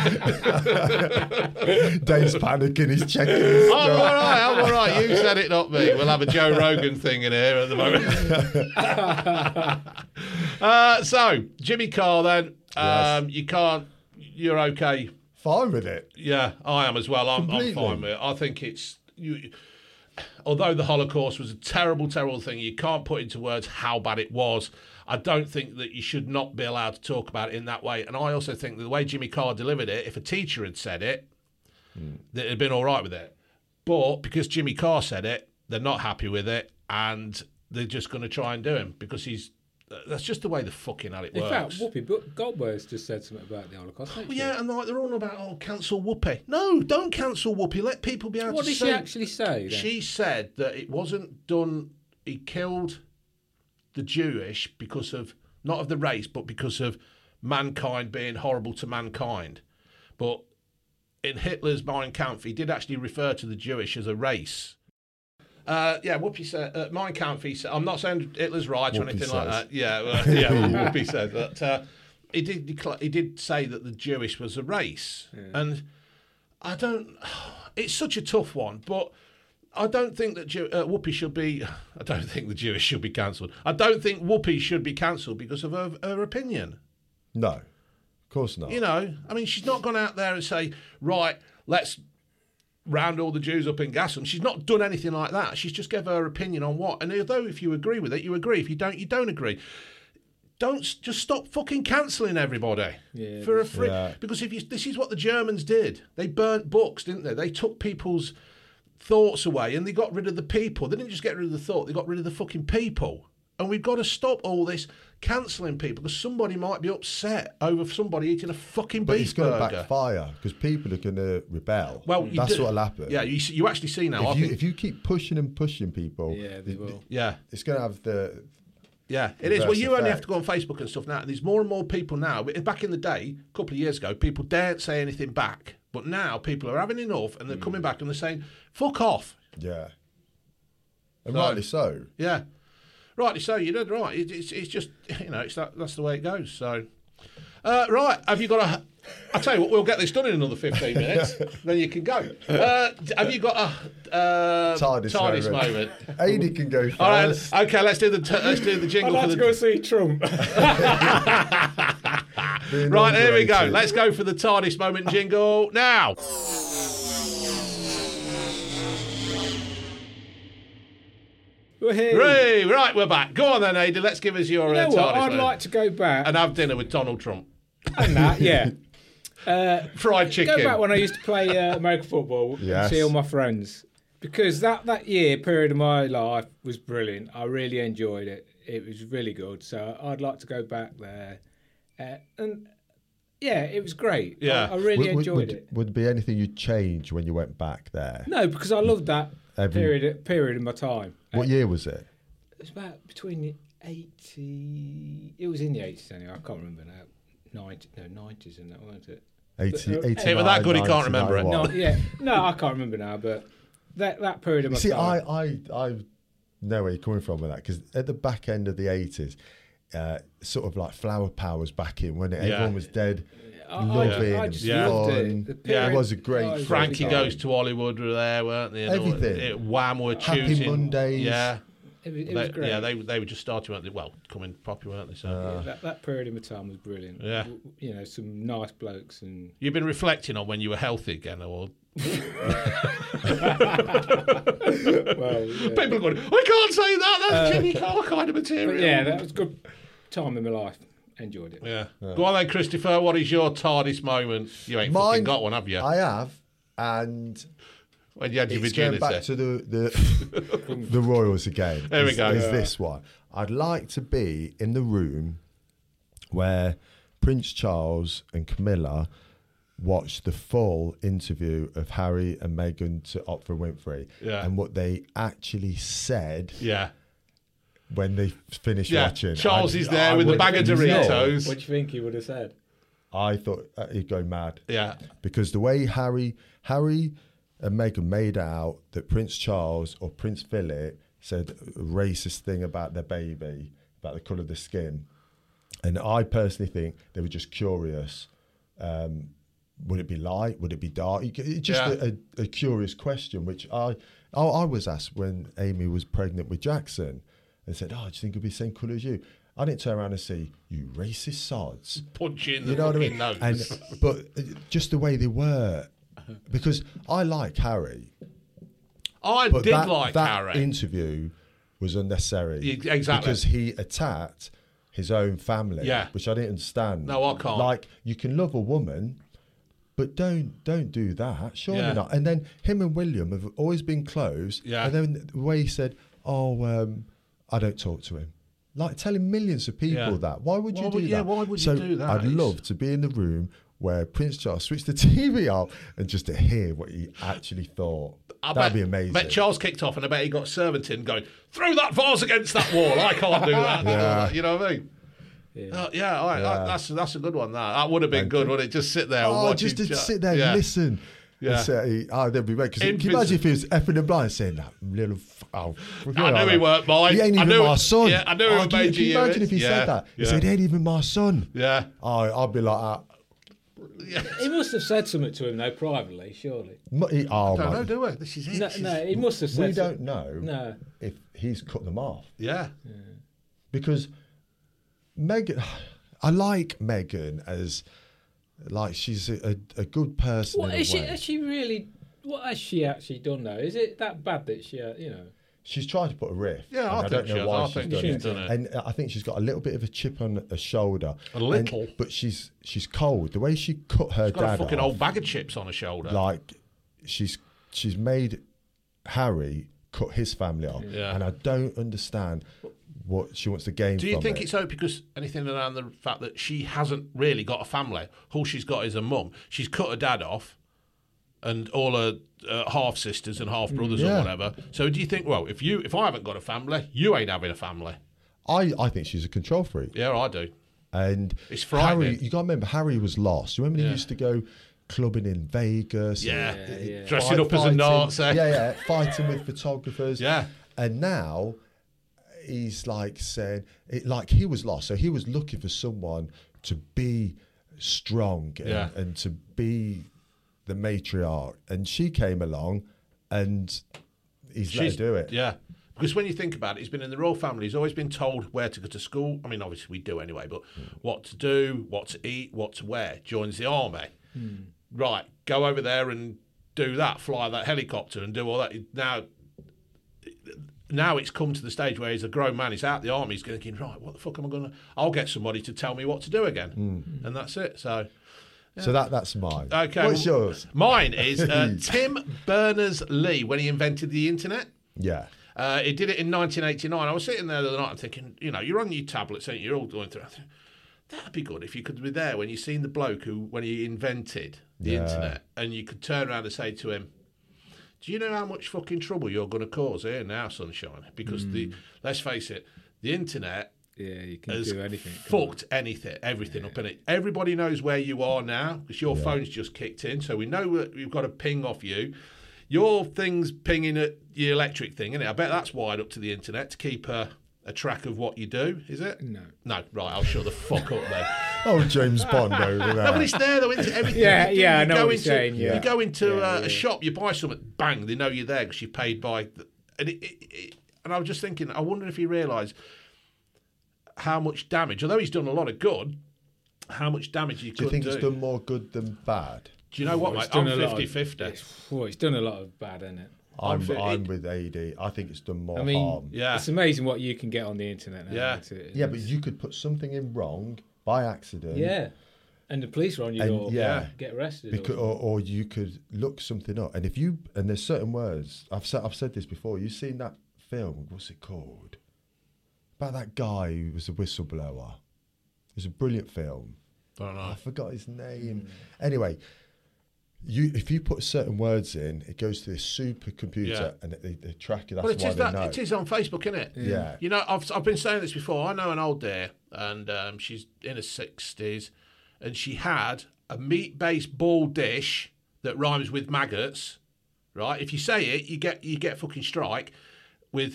video. Dave's panicking, he's checking his I'm all stuff. right, I'm all right. You said it, not me. We'll have a Joe Rogan thing in here at the moment. uh, so, Jimmy Carr then. Um, Yes. You can't, you're okay. Fine with it. Yeah, I am as well. I'm, I'm Completely. fine with it. I think it's you. Although the Holocaust was a terrible, terrible thing, you can't put into words how bad it was. I don't think that you should not be allowed to talk about it in that way. And I also think that the way Jimmy Carr delivered it, if a teacher had said it, Mm. that it'd been all right with it. But because Jimmy Carr said it, they're not happy with it, and they're just going to try and do him because he's. That's just the way the fucking hell it In fact, works. Whoopi Go- Goldberg's just said something about the Holocaust. hasn't Well, she? yeah, and like they're all about oh cancel Whoopi. No, don't cancel Whoopi. Let people be able What to did say. she actually say? Then? She said that it wasn't done. He killed the Jewish because of not of the race, but because of mankind being horrible to mankind. But in Hitler's Mein Kampf, he did actually refer to the Jewish as a race. Uh, yeah, Whoopi said, uh, Mein Kampf, he said, I'm not saying Hitler's right or Whoopi anything like says. that. Yeah, uh, yeah, Whoopi said that. Uh, he did decla- he did say that the Jewish was a race. And I don't, it's such a tough one, but I don't think that Jew, uh, Whoopi should be, I don't think the Jewish should be cancelled. I don't think Whoopi should be cancelled because of her, her opinion. No, of course not. You know, I mean, she's not gone out there and say, right, let's round all the Jews up and gas them. She's not done anything like that. She's just gave her opinion on what. And although if you agree with it, you agree. If you don't, you don't agree. Don't s- just stop fucking cancelling everybody Yeah, for a free. Yeah. Because if you, this is what the Germans did. They burnt books, didn't they? They took people's thoughts away and they got rid of the people. They didn't just get rid of the thought. They got rid of the fucking people. and we've got to stop all this cancelling people because somebody might be upset over somebody eating a fucking But beef it's going to burger. backfire because people are going to rebel. Well, you that's do- what'll happen. Yeah, you, you actually see now. I If you, think, if you keep pushing and pushing people, Yeah, they will. yeah, it's going to have the. yeah, it is. Well, reverse you only have effect. to go on Facebook and stuff now. There's more and more people now. But back in the day, a couple of years ago, people daren't say anything back. But now people are having enough and they're Hmm. coming back and they're saying, fuck off. Yeah. And So- rightly so. Yeah, rightly so. You're dead right. It, it's it's just you know it's that that's the way it goes. So, uh, right, have you got a? I tell you what, we'll get this done in another fifteen minutes. Then you can go. Uh, have you got a uh, TARDIS TARDIS moment. moment? Adi can go first. All right, okay. Let's do the t- let's do the I'd jingle like for to the. go see Trump. Being Right, here we go. underrated. Let's go for the TARDIS moment jingle now. We're here. Hooray, right, we're back. Go on then, Ada. Let's give us your You know uh, what? TARDIS I'd moment. like to go back and have dinner with Donald Trump. and that, yeah. Uh, Fried chicken. go back when I used to play uh, American football and Yes. see all my friends. Because that, that year period of my life was brilliant. I really enjoyed it. It was really good. So I'd like to go back there. Uh, and yeah, it was great. Yeah. I, I really would, would, enjoyed would, it. would there be anything you'd change when you went back there? No, because I loved that Every- period period of my time. What year was it? It was about between the eighty. It was in the eighties anyway. I can't remember now. Ninety, no nineties and that, wasn't it? eighty, But, uh, eighty-nine, It was that good he can't remember it. ninety-nine, No, yeah, no, I can't remember now. But that that period of my You see, time. I, I, I know where you're coming from with that because at the back end of the eighties, uh, sort of like flower power was back in when Yeah. everyone was dead, I, I, loving, I just Yeah. loved fun. it. The Yeah. period- It was a great oh, it was Frankie really Goes to Hollywood were there, weren't they? And all- Everything. It, Wham were Happy choosing. Mondays. Yeah. It was, it They- was great. yeah, they they were just starting, weren't they? Well, coming popular, weren't they? So Uh, that, that period of my time was brilliant. Yeah. W- you know, some nice blokes and you've been reflecting on when you were healthy again, or well, yeah. people are going, I can't say that. That's Jimmy Carr kind of material. But yeah, that was a good time in my life. Enjoyed it. Yeah. Go on then, Christopher. What is your TARDIS moment? You ain't fucking got one, have you? I have, and when you had your it's going virginity. back to the the, the Royals again. There we is, go. Is Yeah. this one? I'd like to be in the room where Prince Charles and Camilla watched the full interview of Harry and Meghan to Oprah Winfrey, Yeah. and what they actually said yeah. when they finished Yeah. watching. Charles I- is there I with the would bag of love- Doritos. What do you think he would have said? I thought uh, he'd go mad. Yeah. Because the way Harry, Harry and Meghan made out that Prince Charles or Prince Philip said a racist thing about their baby, about the colour of the skin. And I personally think they were just curious. Um, would it be light? Would it be dark? It's just Yeah. a, a curious question, which I, I I was asked when Amy was pregnant with Jackson and said, oh, do you think it'll be the same colour as you? I didn't turn around and say, you racist sods. Punch you in the You know what I fucking mean? nose. And but uh, just the way they were, because I like Harry, I but did that, like that Harry. interview was unnecessary. Yeah, exactly. Because he attacked his own family, Yeah. which I didn't understand. No, I can't. Like you can love a woman, but don't don't do that. Surely Yeah. not. And then him and William have always been close. Yeah. And then the way he said, "Oh, um, I don't talk to him." Like telling millions of people Yeah. that. Why would you Why do would- that? yeah, why would you so do that? I'd It's- love to be in the room where Prince Charles switched the T V off and just to hear what he actually thought. I That'd bet, be amazing. bet Charles kicked off and I bet he got a servant in going, throw that vase against that wall. I can't do that. Yeah. You know what I mean? Yeah. Uh, yeah, all right, Yeah. that- that's that's a good one. That that would have been Thank good, you. wouldn't it? Just sit there and Oh, watch just to him chat. sit there Yeah. and listen. Yeah. And say, oh, that'd be great. Because can Invis- you imagine if he was effing and blind saying that little. F- oh, I knew he weren't mine. He ain't I even knew my it- son. yeah, I knew oh, he can, made you, can you you hear imagine it? if he Yeah, said that? He yeah. said, he ain't even my son. Yeah. Oh, I'd be like He must have said something to him though privately, surely. that. He, oh, Don't my- know, do we? This is it. No, This is- no, he must have said. we some- don't know No. if he's cut them off. Yeah. Because Meghan, I like Meghan as like she's a, a, a good person. What in a is she? way. Has she really? What has she actually done though? Is it that bad that she, uh, you know? She's tried to put a riff. Yeah, I and think don't she know has. why I she's think done she's it. done it. And I think she's got a little bit of a chip on her shoulder. A little? And- but she's she's cold. The way she cut her She's got a dad fucking off, old bag of chips on her shoulder. like she's she's made Harry cut his family off, Yeah. and I don't understand what she wants to gain. Do you from think it. it's so because anything around the fact that she hasn't really got a family? All she's got is a mum. She's cut her dad off, and all her uh, half sisters and half brothers Yeah. or whatever. So do you think, well, if you if I haven't got a family, you ain't having a family? I, I think she's a control freak. Yeah, I do. And It's frightening. Harry, you got to remember, Harry was lost. You remember Yeah. he used to go clubbing in Vegas? Yeah, and- yeah. dressing fight- up as a fighting- Nazi. Yeah, yeah, fighting with photographers. Yeah. And now he's like saying, it, like he was lost. So he was looking for someone to be strong and, Yeah. and to be the matriarch. And she came along and he's let her do it. Yeah. Because when you think about it, he's been in the royal family. He's always been told where to go to school. I mean, obviously we do anyway, but what to do, what to eat, what to wear. Joins the army. Right, go over there and do that, fly that helicopter and do all that. Now, now it's come to the stage where he's a grown man. He's out the army. He's thinking, right, what the fuck am I going to... I'll get somebody to tell me what to do again. And that's it. So... So that that's mine. Okay. What's well, yours? Mine is uh, Tim Berners-Lee when he invented the internet. Yeah. Uh, he did it in nineteen eighty-nine. I was sitting there the other night and thinking, you know, you're on your tablets, ain't you? You're all going through. I think, that'd be good if you could be there when you seen the bloke who, when he invented the Yeah. internet, and you could turn around and say to him, do you know how much fucking trouble you're going to cause here now, sunshine? Because the let's face it, the internet Yeah, you can has do anything. can't fucked anything, everything up in it. Everybody knows where you are now because your phone's just kicked in, so we know that we've got a ping off you. Your thing's pinging at your electric thing, isn't it? I bet that's wired up to the internet to keep a, a track of what you do, is it? No. No, right, I'll shut the fuck up then. Oh, James Bond over there. No, but it's there though, isn't it? Everything Yeah, you do, yeah, I you know go what you're into, saying, yeah. You go into Yeah, uh, yeah. a shop, you buy something, bang, they know you're there because you paid by... The, and, it, it, it, and I was just thinking, I wonder if he realised how much damage, although he's done a lot of good, how much damage he Do you could think do. it's done more good than bad? Do you know what, Well, mate? it's done I'm a lot of- fifty-fifty. It's, well, it's done a lot of bad, isn't it? I'm fit- I'm it- with A D. I think it's done more I mean, harm. Yeah. it's amazing what you can get on the internet now. Yeah. isn't it? Yeah, but you could put something in wrong by accident. Yeah. And the police are on your And, door. yeah. Get arrested. Because, or or, or you could look something up, and if you and there's certain words I've said I've said this before. You've seen that film? What's it called? About that guy who was a whistleblower. It was a brilliant film. Don't know. I forgot his name. Anyway, you if you put certain words in, it goes to this supercomputer Yeah. and they, they track it. That's Well, it why is they that. know. It is on Facebook, isn't it? Yeah. You know, I've I've been saying this before. I know an old dear, and um, she's in her sixties, and she had a meat-based ball dish that rhymes with maggots. Right? If you say it, you get you get fucking strike with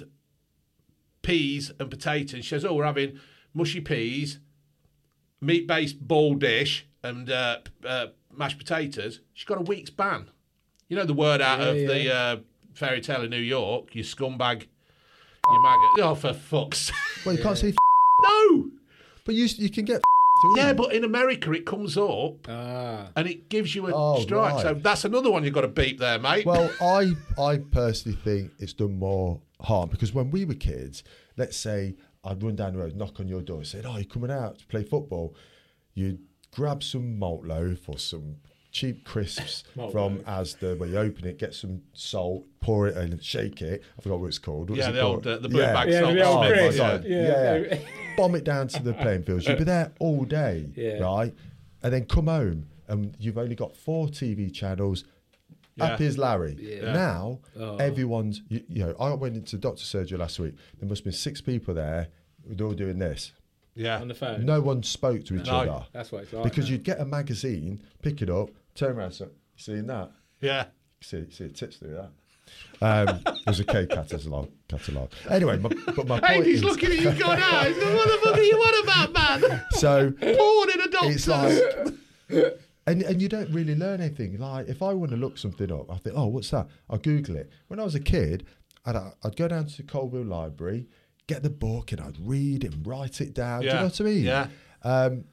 peas and potatoes. She says, "Oh, we're having mushy peas, meat-based ball dish, and uh, uh, mashed potatoes." She's got a week's ban. You know the word out Yeah, of yeah. the uh, fairy tale of New York, you scumbag, you maggot. Oh, for fuck's sake. Well, you can't say, f- No! but you you can get. F- too. Yeah, but in America it comes up Ah. and it gives you a Oh, strike. So right. that's another one you've got to beep there, mate. Well, I I personally think it's done more harm because when we were kids, let's say I'd run down the road, knock on your door, and said, "Oh, you're coming out to play football?" You'd grab some malt loaf or some cheap crisps Malt from loaf. Asda where you open it, get some salt, pour it in and shake it. I forgot what it's called. What Yeah, was it the old, called? uh, the blue bag Yeah, salt the old Oh, my Smith, crisp. God. Yeah. Yeah, yeah. Bomb it down to the playing fields. You'd be there all day, Yeah. right? And then come home and you've only got four T V channels. Yeah. Happy as Larry. Yeah. Now, Oh. everyone's, you, you know, I went into doctor's surgery last week. There must have been six people there who were all doing this. Yeah. On the phone. No one spoke to each No. other. That's what it's like. Because now. you'd get a magazine, pick it up, turn around, so, you seeing that? Yeah. See, see tips through that. Um, it was a K catalogue. catalogue. Anyway, my, but my Hey, point he's is, looking at you going, ah, he's going, what the fuck are you on about, man? so Porn in a doctor's. it's like, and and you don't really learn anything. Like if I want to look something up, I think, oh, what's that? I'll Google it. When I was a kid, I'd I'd go down to the Colville Library, get the book, and I'd read and write it down. Do you Yeah. know what I mean? Yeah. Um,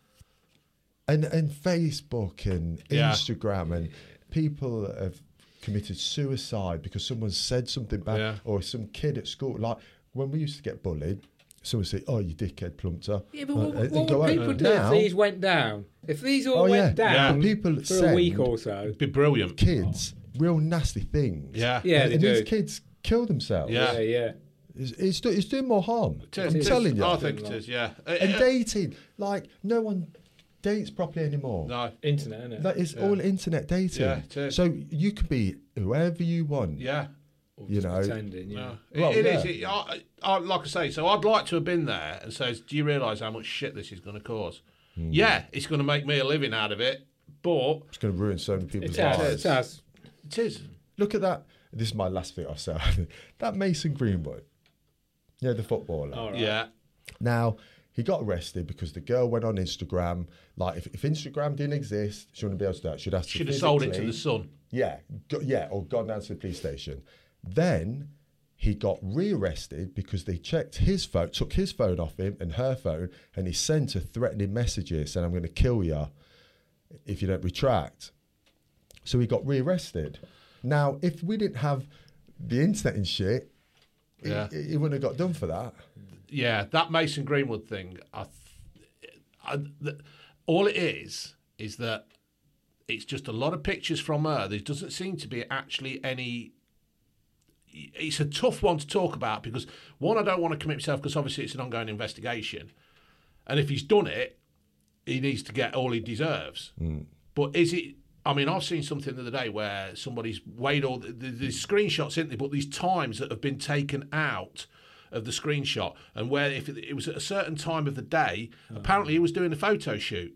and and Facebook and Yeah. Instagram and people have committed suicide because someone said something bad Yeah. or some kid at school. Like when we used to get bullied, someone say, "Oh, you dickhead plumter." Yeah, but Uh, what, and what go would out. people do Now- if these went down? If these all Oh, yeah. went down Yeah. People for a send- week or so. Be brilliant. Kids, real nasty things. Yeah. Yeah, and, they and do. these kids kill themselves. Yeah. Yeah, yeah. It's, it's, do- it's doing more harm. It is, I'm it is. telling you. I think it is, yeah. And Uh, dating, like, no one dates properly anymore. No. Internet, isn't it? That is Yeah. all internet dating. Yeah, it is. So you can be whoever you want. Yeah. Or you just know. pretending, yeah. No. Well, it it is. yeah. It, I, I, like I say, so I'd like to have been there and says, do you realise how much shit this is going to cause? Hmm. Yeah, it's going to make me a living out of it, but It's going to ruin so many people's It has, lives. it has. it is. Look at that. This is my last thing I'll say. That Mason Greenwood, you know, the footballer. All right. Yeah. Now, he got arrested because the girl went on Instagram. Like, if, if Instagram didn't exist, she wouldn't be able to do that. She'd have to Should have sold it to physically- the Sun. Yeah, go, yeah, or gone down to the police station. Then he got rearrested because they checked his phone, took his phone off him and her phone, and he sent her threatening messages saying, I'm going to kill you if you don't retract. So he got rearrested. Now, if we didn't have the internet and shit, Yeah. he, he wouldn't have got done for that. Yeah, that Mason Greenwood thing, I, th- I th- all it is, is that it's just a lot of pictures from her. There doesn't seem to be actually any... It's a tough one to talk about because, one, I don't want to commit myself because obviously it's an ongoing investigation. And if he's done it, he needs to get all he deserves. But is it... I mean, I've seen something the other day where somebody's weighed all... The, the, there's screenshots, isn't there? But these times that have been taken out of the screenshot, and where if it, it was at a certain time of the day, apparently he was doing a photo shoot.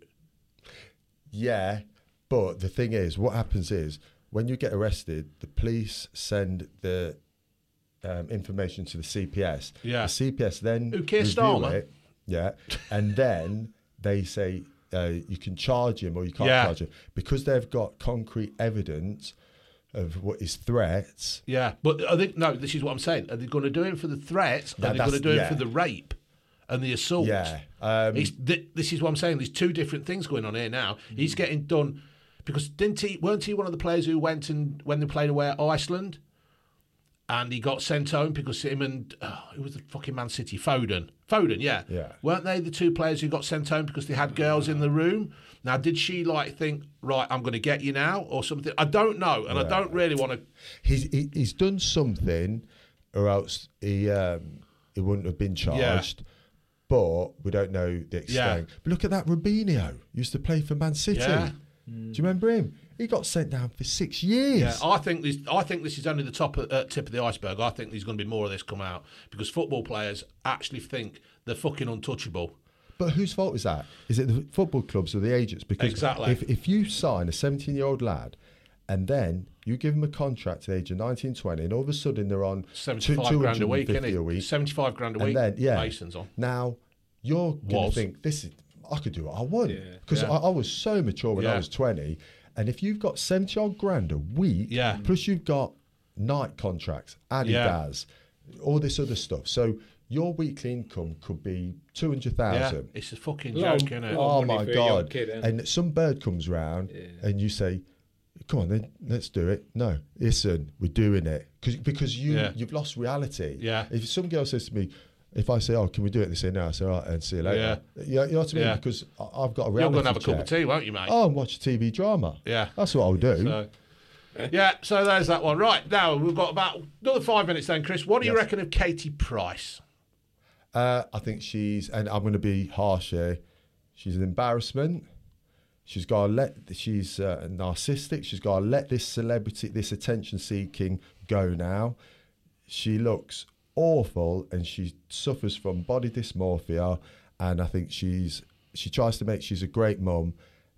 Yeah, but the thing is, what happens is, when you get arrested, the police send the um, information to the C P S. Yeah. The C P S then Who, Keir review Starmer? it. Yeah, and then they say uh, you can charge him or you can't Yeah. charge him because they've got concrete evidence of what his threats. Yeah, but I think no. This is what I'm saying. Are they going to do it for the threats? That- Are they going to that's- do it yeah. for the rape and the assault? Yeah, um, It's, th- this is what I'm saying. There's two different things going on here now. He's getting done because didn't he? Weren't he one of the players who went and when they played away at Iceland, and he got sent home because him and oh, it was the fucking Man City Foden. Foden, yeah. Yeah. Weren't they the two players who got sent home because they had girls in the room? Now, did she like think, right, I'm going to get you now or something? I don't know, and I Yeah. don't really want to. he's he, he's done something, or else he um, he wouldn't have been charged. But we don't know the extent. Yeah. But look at that Rubinho, used to play for Man City. Yeah. Do you remember him? He got sent down for six years. Yeah, I think this. I think this is only the top of, uh, tip of the iceberg. I think there's going to be more of this come out because football players actually think they're fucking untouchable. But whose fault is that? Is it the football clubs or the agents? Because Exactly. if, if you sign a seventeen-year-old lad and then you give him a contract at the age of nineteen, twenty, and all of a sudden they're on Seventy-five two, grand a week, isn't 250 it? a week, Seventy-five grand a and week. then yeah, Mason's on. Now you're going Was. to think this is I could do what I want Yeah. because Yeah. I, I was so mature when I Yeah. was twenty, and if you've got seventy odd grand a week, Yeah. plus you've got night contracts, Adidas, all this other stuff, so your weekly income could be two hundred Yeah, thousand. it's a fucking Lot of- joke, isn't it? lot of Oh money my for a young god! kid, isn't it? And some bird comes round Yeah. and you say, "Come on, then let's do it." No, listen, we're doing it because because you Yeah. you've lost reality. Yeah. If some girl says to me, if I say, "Oh, can we do it?" They say, "No." I say, "All right," and see you later. Yeah. You, know, you know what I mean? Yeah. Because I- I've got a You're reality going to have a check. cup of tea, won't you, mate? Oh, and watch a T V drama. Yeah. That's what I'll do. So, yeah, so there's that one. Right, now we've got about another five minutes then, Chris. What do you Yes. reckon of Katie Price? Uh, I think she's, and I'm going to be harsh here. She's an embarrassment. She's got to let. She's uh, narcissistic. She's got to let this celebrity, this attention-seeking, go now. She looks awful, and she suffers from body dysmorphia. And I think she's. She tries to make. She's a great mum.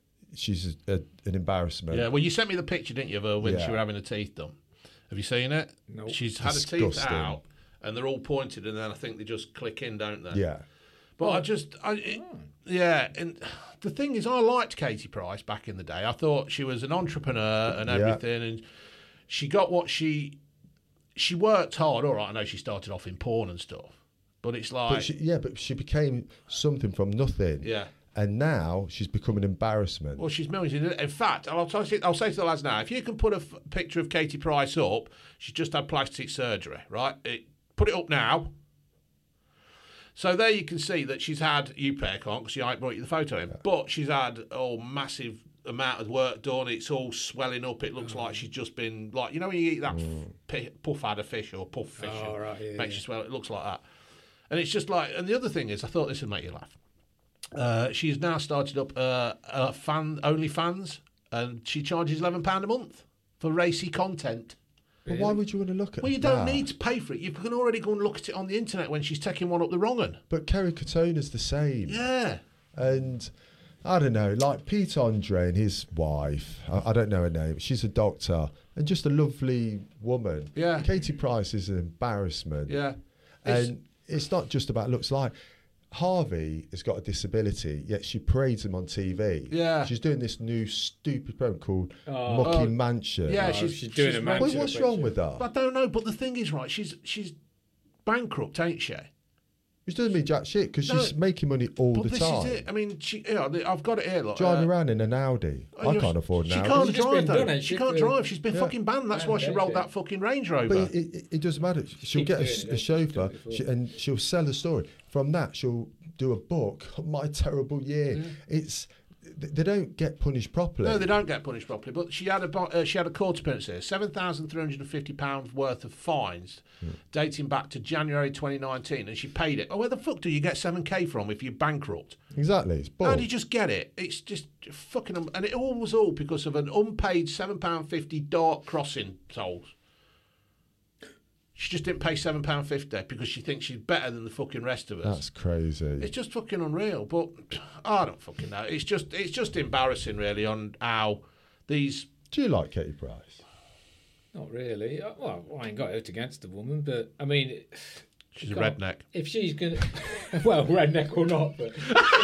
She's a, a, an embarrassment. Yeah, well, you sent me the picture, didn't you, of her when Yeah. she was having her teeth done? Have you seen it? Nope. She's had her teeth Disgusting. out, and they're all pointed, and then I think they just click in, don't they? Yeah. But I just, I, it, yeah, and the thing is, I liked Katie Price back in the day. I thought she was an entrepreneur and Yeah. everything, and she got what she, she worked hard. All right, I know she started off in porn and stuff, but it's like, But she, yeah, but she became something from nothing. yeah. And now she's become an embarrassment. Well, she's millions. In in fact, I'll, tell you, I'll say to the lads now, if you can put a f- picture of Katie Price up, she's just had plastic surgery, right? It, put it up now. So there you can see that she's had, you pair can't because she ain't brought you the photo in, but she's had oh massive amount of work done. It's all swelling up. It looks like she's just been like, you know, when you eat that Mm. f- puff out of fish or puff fish, Oh, and right, yeah, makes yeah. you swell. It looks like that. And it's just like, and the other thing is, I thought this would make you laugh. Uh, she's now started up uh, a fan OnlyFans, and she charges eleven pound a month for racy content. But why would you want to look at Well, you don't that? need to pay for it. You can already go and look at it on the internet when she's taking one up the wrong one. But Kerry Katona's the same. Yeah. And I don't know, like Pete Andre and his wife, I, I don't know her name, she's a doctor and just a lovely woman. Yeah. Katie Price is an embarrassment. Yeah. It's- And it's not just about looks like. Harvey has got a disability, yet she parades him on T V. Yeah. She's doing this new stupid program called Oh. Mucky Oh. Mansion. Yeah, Oh, she's, she's doing a she's man- Well, Mansion, what's isn't wrong she? with that? I don't know, but the thing is, right, she's she's bankrupt, ain't she? She's doing me jack shit because No, she's making money all But the this time. is it. I mean, she, you know, I've got it here. Look, Driving uh, around in an Audi. oh, I you're- can't afford an She Audi. can't She's just drive been though. done, ain't she she, can't for- drive. She's been Yeah. fucking banned. That's why she Okay, rolled yeah. that fucking Range Rover. But it, it, it doesn't matter. She'll Keep get a, doing sh- it, a yeah. She's done chauffeur it before. she, and she'll sell a story. From that, she'll do a book, My Terrible Year. It's th- They don't get punished properly. No, they don't get punished properly. But she had a bo- uh, she had a court appearance here. Seven thousand three hundred and fifty pounds worth of fines, dating back to January twenty nineteen, and she paid it. Oh, where the fuck do you get seven k from if you're bankrupt? Exactly. It's How bull. do you just get it? It's just fucking, um, and it all was all because of an unpaid seven pound fifty dark crossing tolls. She just didn't pay seven pound fifty because she thinks she's better than the fucking rest of us. That's crazy. It's just fucking unreal. But I don't fucking know. It's just it's just embarrassing, really, on how these. Do you like Katie Price? Not really. Uh, Well, I ain't got out against the woman, but I mean, She's a can't- redneck. if she's gonna, well, redneck or not, but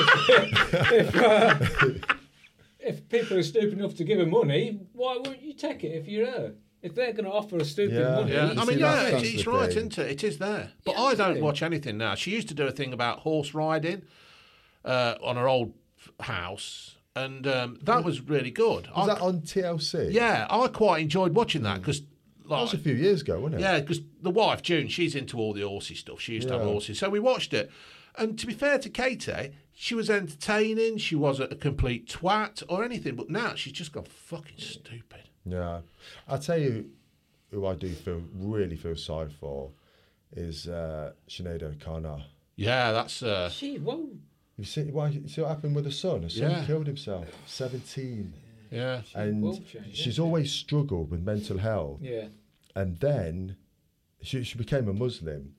if, if, uh, if people are stupid enough to give her money, why won't you take it if you're her? If they're going to offer a stupid Yeah. money, Yeah, You I see, mean, that's- yeah, that's it's the right, thing. isn't it? It is there. But Yeah, I don't absolutely. watch anything now. She used to do a thing about horse riding uh, on her old f- house, and um, that was really good. Was I, that on T L C? yeah, I quite enjoyed watching that because, That like, was a few years ago, wasn't it? yeah, because the wife June, she's into all the horsey stuff. She used to have Yeah. horses, so we watched it. And to be fair to Katie, she was entertaining. She wasn't a complete twat or anything. But now she's just gone fucking stupid. Yeah. I'll tell you who I do feel really feel sorry for is uh, Sinead O'Connor. Yeah, that's uh, she whoa. You see, why, you see what happened with her son? Her son Yeah. killed himself, seventeen. yeah. And will change, she's yeah. always struggled with mental health. Yeah, And then she, she became a Muslim.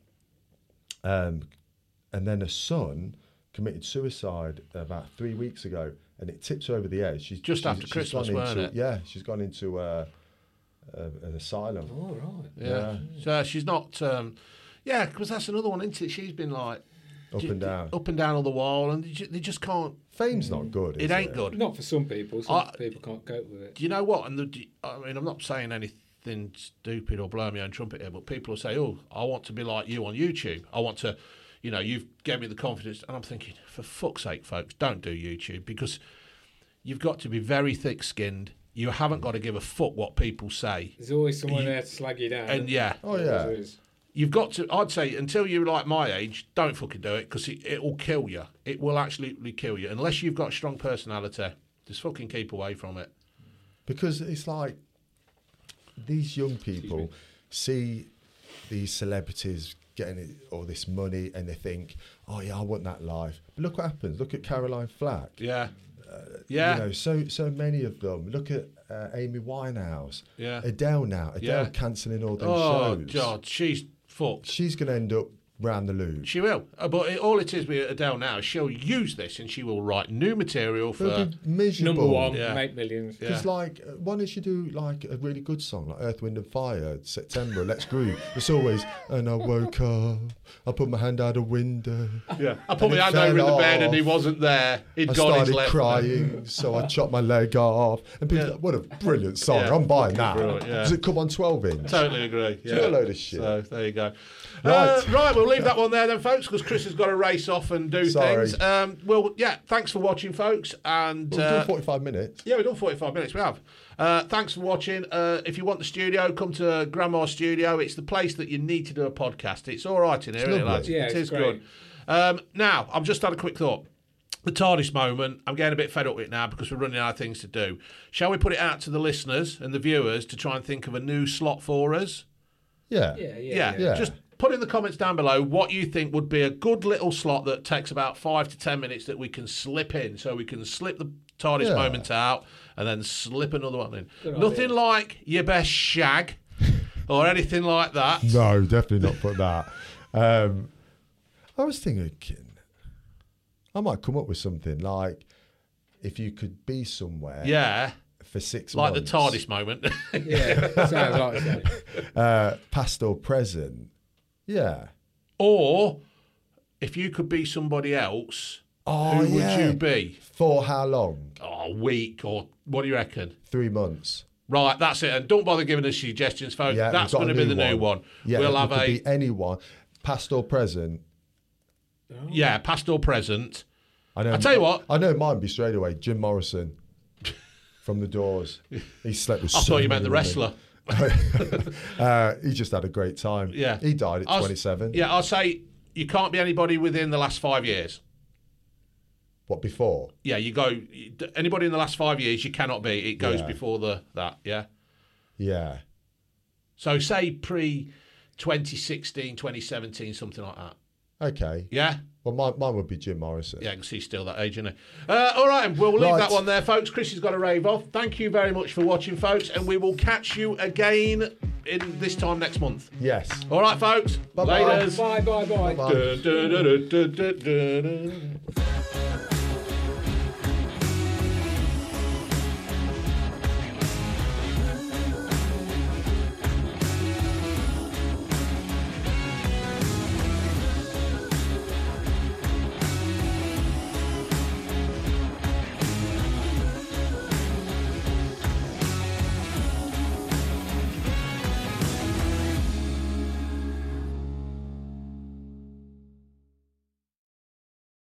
Um, and then her son committed suicide about three weeks ago, and it tips her over the edge. She's Just she's, after she's Christmas, gone weren't into, it? Yeah, she's gone into uh, uh, an asylum. all right. Yeah. So she's not. Um, yeah, because that's another one, isn't it? She's been like Up and down. up and down all the while, and they ju- they just can't. Fame's not good. It is ain't good. Not for some people. Some I- people can't cope with it. Do you know what? And the, I mean, I'm not saying anything stupid or blowing my own trumpet here, but people will say, "Oh, I want to be like you on YouTube. I want to." You know, you've given me the confidence, and I'm thinking, for fuck's sake, folks, don't do YouTube because you've got to be very thick-skinned. You haven't got to give a fuck what people say, There's always someone You- there to slag you down. and yeah, Oh, yeah. There is. you've got to. I'd say until you're like my age, don't fucking do it because it, it will kill you. It will absolutely kill you unless you've got a strong personality. Just fucking keep away from it. Because it's like these young people see these celebrities getting it- all this money and they think, oh yeah, I want that life. But look what happens. Look at Caroline Flack. Yeah, yeah, You know, so so many of them. Look at uh, Amy Winehouse. Yeah. Adele now. Adele Yeah. cancelling all those oh shows. God, she's fucked. She's going to end up round the loo. She will, Uh, but it, all it is with Adele now, is she'll use this and she will write new material for. They'll be miserable. Number one, Yeah. make millions. Yeah. Because like, uh, why don't you do like a really good song like Earth, Wind and Fire, September, Let's Groove. It's always, and I woke up, I put my hand out a window. Yeah, I put And my it hand over in the fell bed and he off. wasn't there. He'd I gone his started left. crying, so I chopped my leg off. And people, Yeah. like, what a brilliant song! Yeah, I'm buying that. brilliant, yeah. Does it come on twelve inch? Totally agree. Yeah. You're a load of shit. So there you go. Right. Uh, right, we'll leave that one there then, folks, because Chris has got to race off and do Sorry. things. Um, well, yeah, thanks for watching, folks. And We've uh, done forty-five minutes. yeah, we've done forty-five minutes. We have. Uh, thanks for watching. Uh, if you want the studio, come to Grandma's Studio. It's the place that you need to do a podcast. It's all right in here, isn't it, lovely. lads? Yeah, it it's is great. good. Um, now, I've just had a quick thought. the TARDIS moment, I'm getting a bit fed up with it now because we're running out of things to do. Shall we put it out to the listeners and the viewers to try and think of a new slot for us? Yeah. Yeah, yeah, Yeah, yeah. Yeah. just put in the comments down below what you think would be a good little slot that takes about five to ten minutes that we can slip in. So we can slip the TARDIS Yeah. moment out and then slip another one in. Good Nothing idea. like your best shag or anything like that. No, definitely not put that. Um, I was thinking, I might come up with something like if you could be somewhere Yeah, for six like months. the TARDIS moment. Yeah, sounds like that. Uh, past or present. Yeah. Or if you could be somebody else, Oh, who yeah. would you be? For how long? Oh, a week or what do you reckon? Three months. Right, that's it. And don't bother giving us suggestions, folks. Yeah, that's we've got going a to be the new one. Yeah, we'll it have could a be anyone, past or present. yeah, past or present. I know. I'll tell you what. I know mine be straight away. Jim Morrison from The Doors. He slept with. I so thought you meant many the women. wrestler. uh, he just had a great time. Yeah, He died at I was- twenty-seven. Yeah, I'll say you can't be anybody within the last five years. What before? Yeah, you go anybody in the last five years. You cannot be. It goes Yeah. before the that. Yeah. Yeah. So say pre twenty sixteen, twenty seventeen, something like that. Okay. Yeah. Well, mine, mine would be Jim Morrison. Yeah, I can see still that age, isn't it? Uh, all right, we'll leave Right. that one there, folks. Chris has got to rave off. Thank you very much for watching, folks, and we will catch you again in this time next month. Yes. All right, folks. Bye-bye. Laters. Bye, bye, bye. Bye. Dun, dun, dun, dun, dun, dun, dun.